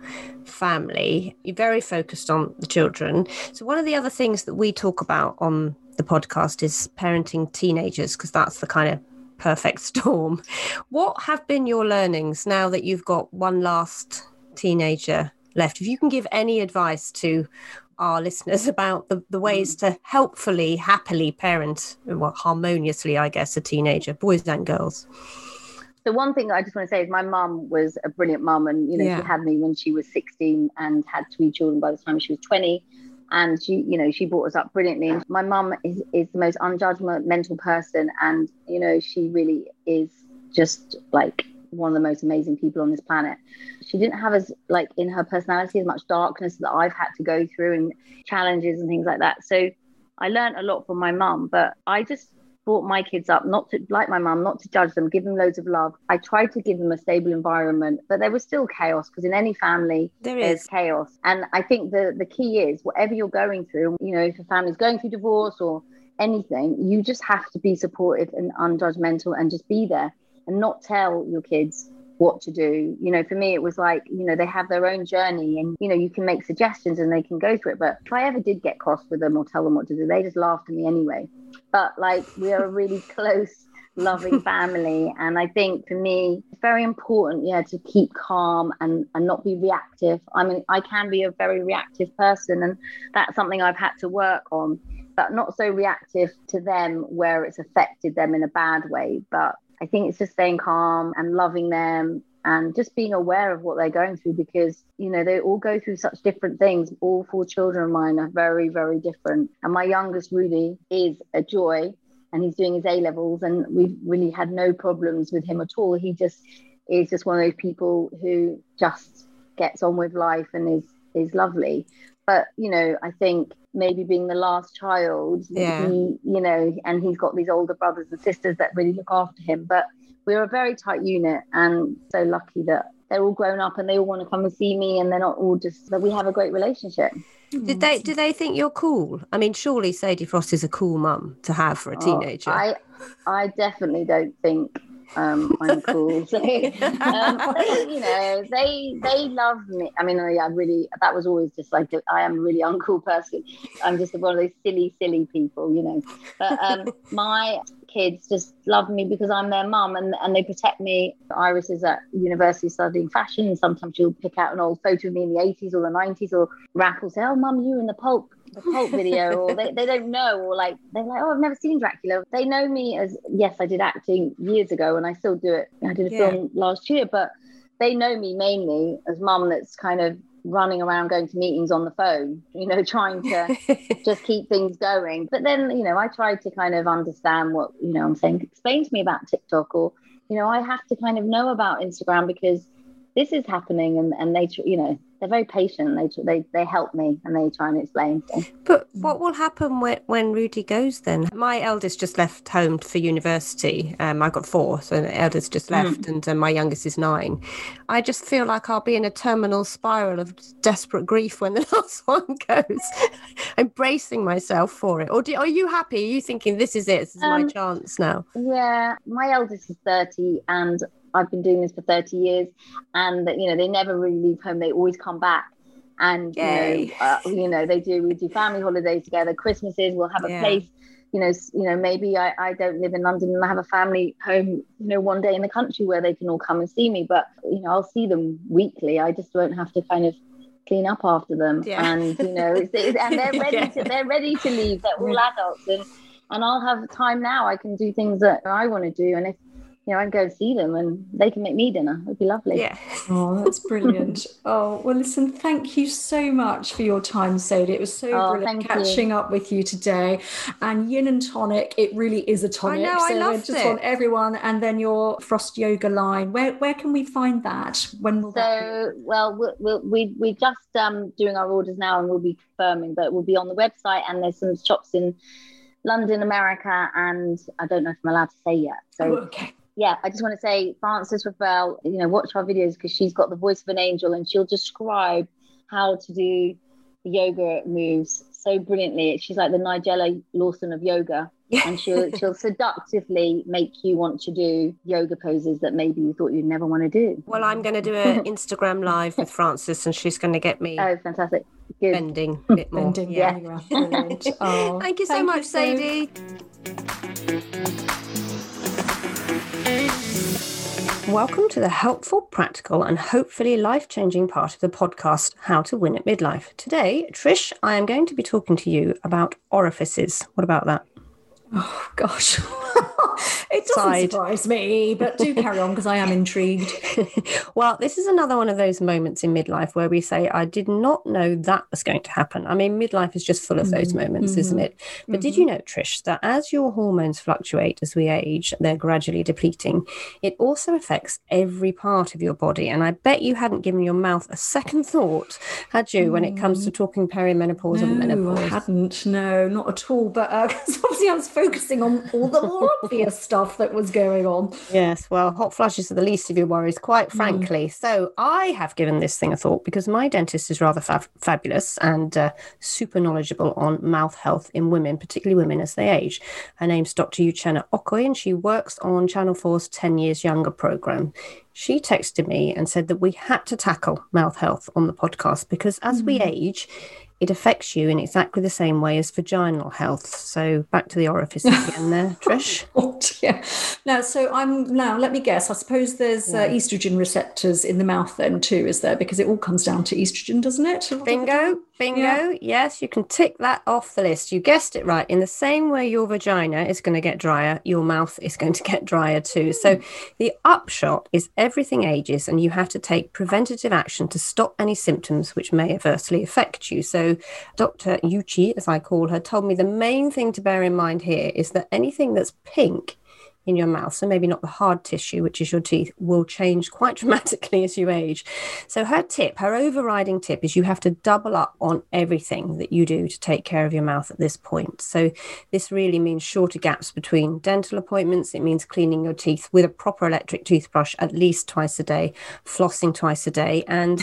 Speaker 5: family. You're very focused on the children. So one of the other things that we talk about on the podcast is parenting teenagers, because that's the kind of perfect storm. What have been your learnings now that you've got one last teenager left? If you can give any advice to our listeners about the ways to helpfully, happily parent, harmoniously, I guess, a teenager, boys and girls.
Speaker 7: So one thing I just want to say is my mum was a brilliant mum, and she had me when she was 16 and had 3 children by the time she was 20. And she brought us up brilliantly. And my mum is the most unjudgmental person, and she really is just like one of the most amazing people on this planet. She didn't have as like in her personality as much darkness that I've had to go through and challenges and things like that. So I learned a lot from my mum, but I just brought my kids up not to, like my mum, not to judge them, give them loads of love. I tried to give them a stable environment, but there was still chaos, because in any family there's chaos. And I think the key is, whatever you're going through, if a family's going through divorce or anything, you just have to be supportive and unjudgmental and just be there and not tell your kids what to do. For me, it was like, they have their own journey, and, you can make suggestions and they can go through it. But if I ever did get cross with them or tell them what to do, they just laughed at me anyway. But like, we are a really close, loving family. And I think for me, it's very important, to keep calm and not be reactive. I mean, I can be a very reactive person, and that's something I've had to work on, but not so reactive to them where it's affected them in a bad way. But I think it's just staying calm and loving them and just being aware of what they're going through, because, they all go through such different things. All 4 children of mine are very, very different. And my youngest, Rudy, is a joy, and he's doing his A-levels, and we've really had no problems with him at all. He just is just one of those people who just gets on with life and is lovely. But, I think maybe being the last child, he, and he's got these older brothers and sisters that really look after him. But we're a very tight unit, and so lucky that they're all grown up and they all want to come and see me, and they're not all just, that we have a great relationship.
Speaker 5: Do they think you're cool? I mean, surely Sadie Frost is a cool mum to have for a teenager.
Speaker 7: I definitely don't think I'm cool. So, they love me. I mean, that was always just like, I am a really uncool person. I'm just one of those silly people, But my kids just love me because I'm their mum, and they protect me. Iris is at university studying fashion, and sometimes she'll pick out an old photo of me in the 80s or the 90s, or Raph will say, "Oh, Mum, you in the Pulp video," or they don't know, or like they're like, "Oh, I've never seen Dracula." They know me as, yes, I did acting years ago and I still do it. I did a film last year, but they know me mainly as mum that's kind of running around going to meetings on the phone, trying to just keep things going. But then, I tried to kind of understand what, I'm saying, explain to me about TikTok, or, I have to kind of know about Instagram, because this is happening, and they, they're very patient. They help me, and they try and explain. So.
Speaker 5: But what will happen when Rudy goes then? My eldest just left home for university. I've got 4, so the eldest just left, and my youngest is 9. I just feel like I'll be in a terminal spiral of desperate grief when the last one goes. I'm bracing myself for it. Or are you happy? Are you thinking, this is it? This is my chance now? Yeah,
Speaker 7: my eldest is 30, and I've been doing this for 30 years, and they never really leave home. They always come back, and they do. We do family holidays together. Christmases, we'll have a place. Maybe I don't live in London and I have a family home, one day in the country where they can all come and see me. But I'll see them weekly. I just won't have to kind of clean up after them. And and they're ready they're ready to leave. They're all adults, and I'll have time now. I can do things that I want to do, and if I can go and see them and they can make me dinner. It'd be lovely.
Speaker 5: Yeah.
Speaker 4: Oh, that's brilliant. Oh, well, listen, thank you so much for your time, Sadie. It was so brilliant catching up with you today. And Yin and Tonic, it really is a tonic.
Speaker 5: I know, I loved
Speaker 4: just
Speaker 5: it.
Speaker 4: want everyone. And then your Frost Yoga line. Where can we find that? When will that be?
Speaker 7: Well, we're just doing our orders now, and we'll be confirming, but we'll be on the website, and there's some shops in London, America, and I don't know if I'm allowed to say yet. So.
Speaker 4: Okay.
Speaker 7: Yeah, I just want to say, Frances Ravel, watch our videos, because she's got the voice of an angel, and she'll describe how to do the yoga moves so brilliantly. She's like the Nigella Lawson of yoga, and she'll seductively make you want to do yoga poses that maybe you thought you'd never want to do.
Speaker 5: Well, I'm going to do an Instagram live with Frances, and she's going to get me
Speaker 7: fantastic. Good.
Speaker 5: Bending a bit more.
Speaker 4: Bending, yeah. Brilliant. Oh,
Speaker 5: thank you so much, Sadie. Welcome to the helpful, practical, and hopefully life-changing part of the podcast, How to Win at Midlife. Today, Trish, I am going to be talking to you about orifices. What about that?
Speaker 4: Oh, gosh. It doesn't surprise me, but do carry on because I am intrigued.
Speaker 5: Well, this is another one of those moments in midlife where we say, I did not know that was going to happen. I mean, midlife is just full of those moments, isn't it? But did you know, Trish, that as your hormones fluctuate as we age, they're gradually depleting, it also affects every part of your body. And I bet you hadn't given your mouth a second thought, had you, when it comes to talking perimenopause and menopause?
Speaker 4: No, I hadn't. No, not at all. But obviously I was focusing on all the more obvious stuff that was going on.
Speaker 5: Yes, well, hot flushes are the least of your worries, quite frankly. So I have given this thing a thought because my dentist is rather fabulous and super knowledgeable on mouth health in women, particularly women as they age. Her name's Dr. Uchenna Okoye, and she works on Channel 4's 10 Years Younger programme. She texted me and said that we had to tackle mouth health on the podcast because as we age, it affects you in exactly the same way as vaginal health. So back to the orifices again there, Trish.
Speaker 4: Yeah. Now, let me guess. I suppose there's estrogen receptors in the mouth then too, is there? Because it all comes down to estrogen, doesn't it?
Speaker 5: Bingo. Yeah. Yes, you can tick that off the list. You guessed it right. In the same way your vagina is going to get drier, your mouth is going to get drier too. So the upshot is everything ages and you have to take preventative action to stop any symptoms which may adversely affect you. So Dr. Uchi, as I call her, told me the main thing to bear in mind here is that anything that's pink in your mouth, so maybe not the hard tissue, which is your teeth, will change quite dramatically as you age. So her overriding tip is you have to double up on everything that you do to take care of your mouth at this point. So this really means shorter gaps between dental appointments. It means cleaning your teeth with a proper electric toothbrush at least twice a day, flossing twice a day, and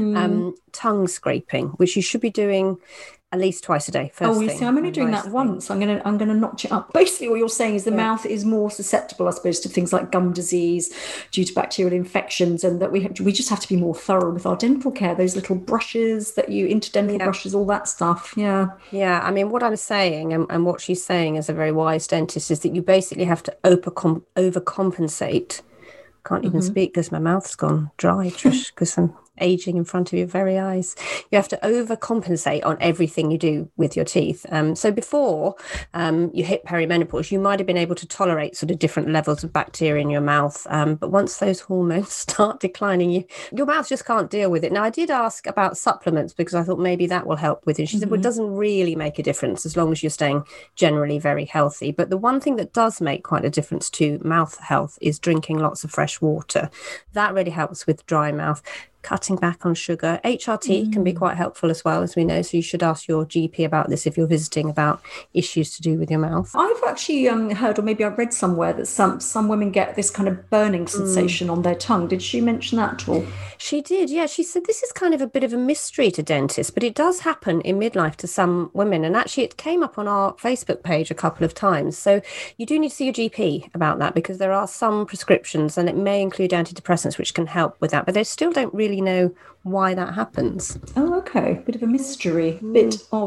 Speaker 5: tongue scraping, which you should be doing at least twice a day.
Speaker 4: I'm only doing that once. I'm gonna notch it up. Basically, what you're saying is the mouth is more susceptible, I suppose, to things like gum disease due to bacterial infections, and that we just have to be more thorough with our dental care. Those little brushes interdental brushes, all that stuff. Yeah.
Speaker 5: I mean, what I'm saying and what she's saying as a very wise dentist is that you basically have to overcompensate. Can't even speak because my mouth's gone dry, Trish, because I'm aging in front of your very eyes. You have to overcompensate on everything you do with your teeth. So before you hit perimenopause, you might have been able to tolerate sort of different levels of bacteria in your mouth. But once those hormones start declining, your mouth just can't deal with it. Now, I did ask about supplements because I thought maybe that will help with it. She said, well, it doesn't really make a difference as long as you're staying generally very healthy. But the one thing that does make quite a difference to mouth health is drinking lots of fresh water. That really helps with dry mouth. Cutting back on sugar. HRT can be quite helpful as well, as we know. So you should ask your GP about this if you're visiting about issues to do with your mouth.
Speaker 4: I've actually heard, or maybe I've read somewhere, that some women get this kind of burning sensation on their tongue. Did she mention that at all?
Speaker 5: She did, yeah. She said this is kind of a bit of a mystery to dentists, but it does happen in midlife to some women. And actually it came up on our Facebook page a couple of times. So you do need to see your GP about that because there are some prescriptions and it may include antidepressants which can help with that, but they still don't really know why that happens.
Speaker 4: Oh, okay. Bit of a mystery. And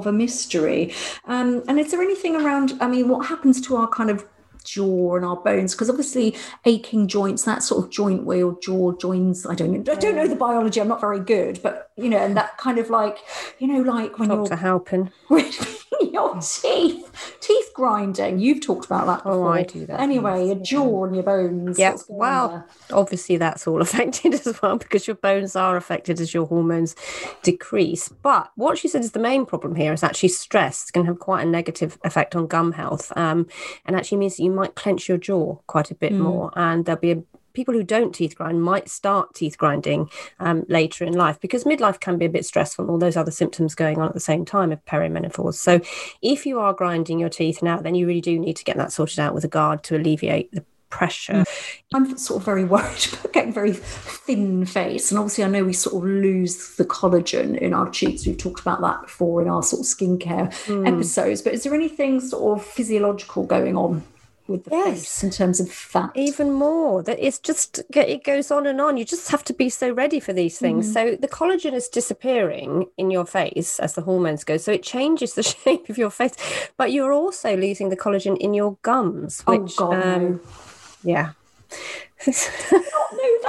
Speaker 4: is there anything around, what happens to our kind of jaw and our bones? Because obviously aching joints, that sort of joint where your jaw joins, I don't know the biology, I'm not very good, but and that kind of like when
Speaker 5: Dr. Halpin.
Speaker 4: Your teeth grinding. You've talked about that before.
Speaker 5: Oh, I do that.
Speaker 4: Anyway, your jaw and your bones.
Speaker 5: Yeah, well, obviously that's all affected as well because your bones are affected as your hormones decrease. But what she said is the main problem here is actually stress. It can have quite a negative effect on gum health and actually means that you might clench your jaw quite a bit more, and there'll be people who don't teeth grind might start teeth grinding later in life because midlife can be a bit stressful, all those other symptoms going on at the same time of perimenopause. So if you are grinding your teeth now, then you really do need to get that sorted out with a guard to alleviate the pressure.
Speaker 4: I'm sort of very worried about getting very thin face, and obviously I know we sort of lose the collagen in our cheeks. We've talked about that before in our sort of skincare episodes, but is there anything sort of physiological going on with the face in terms of fat?
Speaker 5: Even more, that it's just, it goes on and on. You just have to be so ready for these things. So the collagen is disappearing in your face as the hormones go, so it changes the shape of your face, but you're also losing the collagen in your gums, which
Speaker 4: no.
Speaker 5: yeah.
Speaker 4: I did not know that.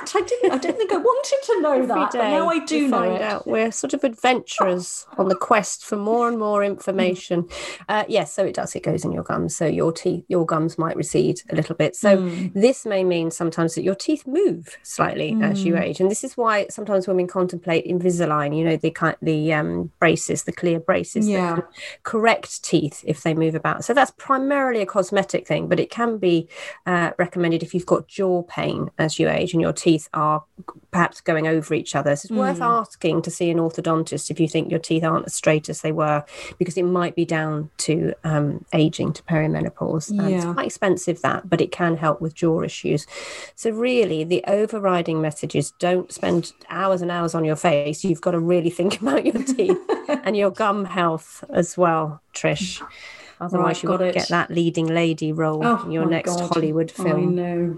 Speaker 4: that? I don't think I wanted to know that, but now I do know
Speaker 5: find
Speaker 4: it.
Speaker 5: out. We're sort of adventurers on the quest for more and more information. Yes, so it does. It goes in your gums. So your gums might recede a little bit. So this may mean sometimes that your teeth move slightly as you age, and this is why sometimes women contemplate Invisalign. You know, the braces, the clear braces that can correct teeth if they move about. So that's primarily a cosmetic thing, but it can be recommended if you've got jaw pain as you age and your teeth are perhaps going over each other. So it's worth asking to see an orthodontist if you think your teeth aren't as straight as they were, because it might be down to aging, to perimenopause. It's quite expensive, that, but it can help with jaw issues. So really, the overriding message is don't spend hours and hours on your face. You've got to really think about your teeth and your gum health as well, Trish. Otherwise, you won't get that leading lady role in your next Hollywood film.
Speaker 4: I know.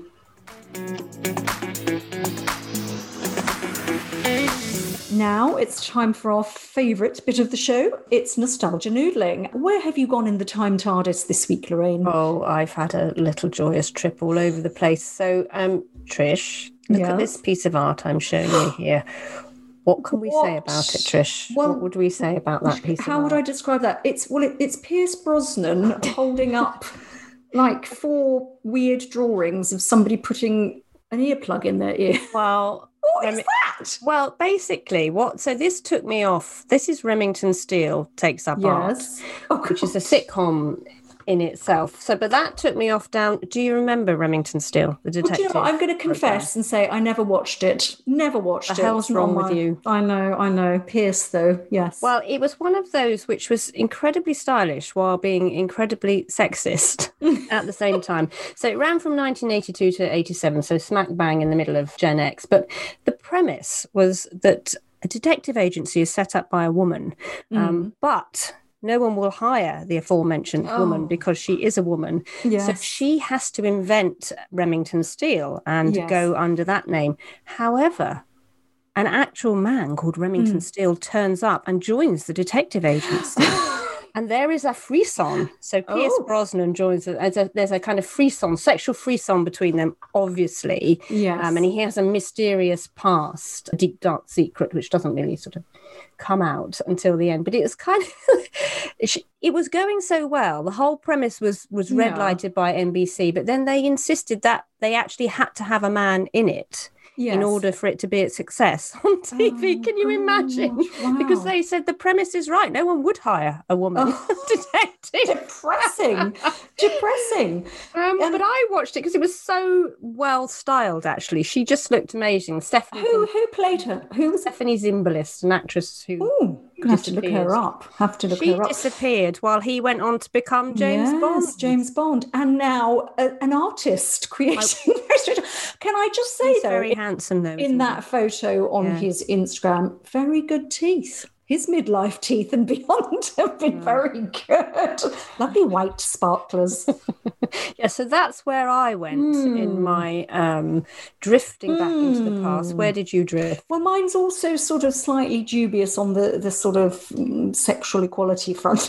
Speaker 4: Now it's time for our favourite bit of the show. It's nostalgia noodling. Where have you gone in the time TARDIS this week, Lorraine?
Speaker 5: Oh, I've had a little joyous trip all over the place. So, Trish, look at this piece of art I'm showing you here. What can we say about it, Trish?
Speaker 4: Well,
Speaker 5: what would we say about that piece of art?
Speaker 4: How would I describe that? It's Pierce Brosnan holding up like 4 weird drawings of somebody putting an earplug in their ear.
Speaker 5: Well,
Speaker 4: what is that?
Speaker 5: Well, basically, so this took me off. This is Remington Steele Takes Up Art, which is a sitcom in itself. So, but that took me off down. Do you remember Remington Steele, the detective?
Speaker 4: Well, do you know what? I'm going to confess and say I never watched it. Never watched it.
Speaker 5: The hell's wrong with you?
Speaker 4: I know. Pierce, though, yes.
Speaker 5: Well, it was one of those which was incredibly stylish while being incredibly sexist at the same time. So it ran from 1982 to 87, so smack bang in the middle of Gen X. But the premise was that a detective agency is set up by a woman, but no one will hire the aforementioned woman because she is a woman. Yes. So she has to invent Remington Steele and go under that name. However, an actual man called Remington Steele turns up and joins the detective agency. And there is a frisson. So Pierce Brosnan joins. There's a kind of frisson, sexual frisson between them, obviously.
Speaker 4: Yes.
Speaker 5: And he has a mysterious past, a deep, dark secret, which doesn't really sort of come out until the end. But it was kind of, it was going so well. The whole premise was red lighted by NBC, but then they insisted that they actually had to have a man in it. Yes. In order for it to be a success on TV. Can you imagine? Wow. Because they said the premise is right. No one would hire a woman detective.
Speaker 4: Depressing.
Speaker 5: But I watched it because it was so well styled, actually. She just looked amazing. Stephanie.
Speaker 4: Who played her? Who was
Speaker 5: Stephanie Zimbalist, an actress who...
Speaker 4: have to look her up.
Speaker 5: She disappeared while he went on to become James Bond.
Speaker 4: James Bond. And now an artist creating... Can I just say,
Speaker 5: He's
Speaker 4: though...
Speaker 5: very handsome, though.
Speaker 4: In that photo on his Instagram, very good teeth. His midlife teeth and beyond have been very good. Lovely white sparklers.
Speaker 5: So that's where I went in my drifting back into the past. Where did you drift?
Speaker 4: Well, mine's also sort of slightly dubious on the sort of sexual equality front.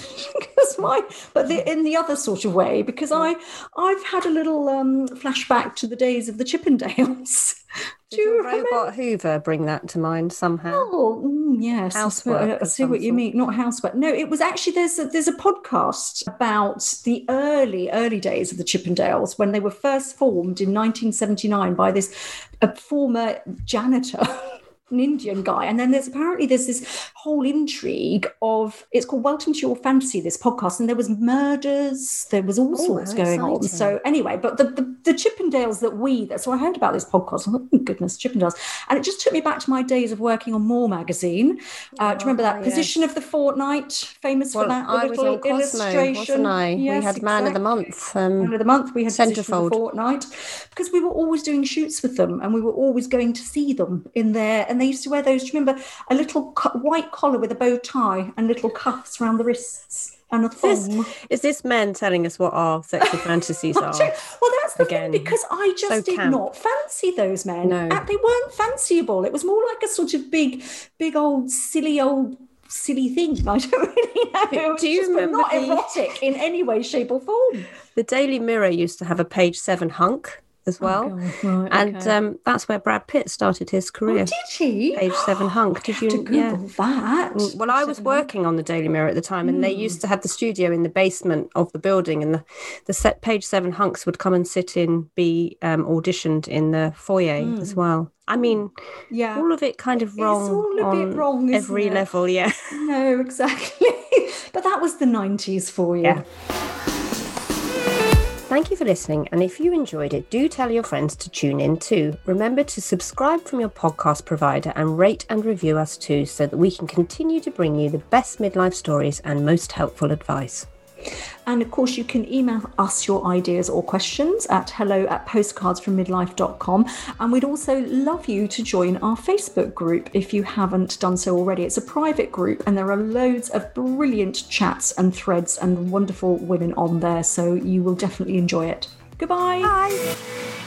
Speaker 4: In the other sort of way, because I've had a little flashback to the days of the Chippendales.
Speaker 5: Did your robot Hoover bring that to mind somehow?
Speaker 4: Oh, yes.
Speaker 5: Housework.
Speaker 4: I see what you mean. Not housework. No, it was actually, there's a podcast about the early days of the Chippendales when they were first formed in 1979 by a former janitor. An Indian guy, and then there's this whole intrigue of, it's called Welcome to Your Fantasy, this podcast, and there was murders, there was all sorts going on. So anyway, but the Chippendales so I heard about this podcast, oh goodness, Chippendales, and it just took me back to my days of working on More magazine. Do you remember that Position of the Fortnight, famous for that?
Speaker 5: I was on Cosmo, illustration, wasn't I?
Speaker 4: Yes,
Speaker 5: we had Man of the Month.
Speaker 4: Man of the Month, we had
Speaker 5: Centerfold.
Speaker 4: Position of the Fortnight, because we were always doing shoots with them, and we were always going to see them in there. And they used to wear those, do you remember, a little white collar with a bow tie and little cuffs around the wrists and a thong.
Speaker 5: Is this men telling us what our sexual fantasies are?
Speaker 4: Well, that's the thing, because I just did not fancy those men.
Speaker 5: No.
Speaker 4: They weren't fanciable. It was more like a sort of big old silly thing. I don't really know.
Speaker 5: Do you remember
Speaker 4: not erotic in any way, shape or form.
Speaker 5: The Daily Mirror used to have a page 7 hunk. as well.
Speaker 4: Right,
Speaker 5: and
Speaker 4: okay.
Speaker 5: that's where Brad Pitt started his career.
Speaker 4: Oh, did he?
Speaker 5: Page 7 hunk. Did you
Speaker 4: to Google that?
Speaker 5: Well, I was working on the Daily Mirror at the time, and they used to have the studio in the basement of the building, and the set Page 7 hunks would come and be auditioned in the foyer as well. I mean,
Speaker 4: yeah,
Speaker 5: all of it kind of wrong.
Speaker 4: It's all a bit wrong, isn't
Speaker 5: every
Speaker 4: it?
Speaker 5: level, yeah.
Speaker 4: No, exactly. But that was the 90s for you.
Speaker 5: Yeah. Thank you for listening, and if you enjoyed it, do tell your friends to tune in too. Remember to subscribe from your podcast provider and rate and review us too, so that we can continue to bring you the best midlife stories and most helpful advice.
Speaker 4: And of course, you can email us your ideas or questions at hello@postcardsfrommidlife.com. And we'd also love you to join our Facebook group if you haven't done so already. It's a private group, and there are loads of brilliant chats and threads and wonderful women on there. So you will definitely enjoy it. Goodbye.
Speaker 5: Bye.